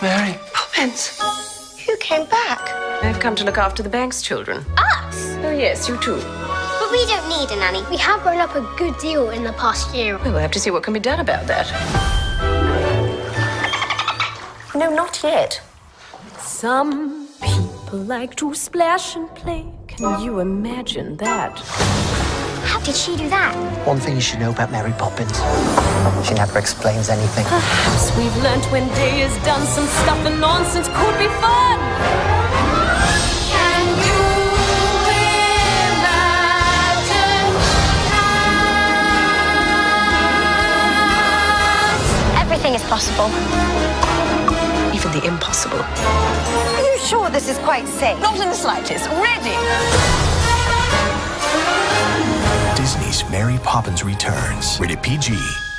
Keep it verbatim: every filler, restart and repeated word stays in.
Mary. Poppins! Who came back? I've come to look after the Banks children. Us? Oh, yes, you too. But we don't need a nanny. We have grown up a good deal in the past year. Well, we'll have to see what can be done about that. No, not yet. Some people like to splash and play. Can you imagine that? How did she do that? One thing you should know about Mary Poppins, she never explains anything. Perhaps we've learnt when day is done, some stuff and nonsense could be fun. Can you imagine that? Everything is possible. Even the impossible. Are you sure this is quite safe? Not in the slightest. Ready? Disney's Mary Poppins Returns. Rated P G.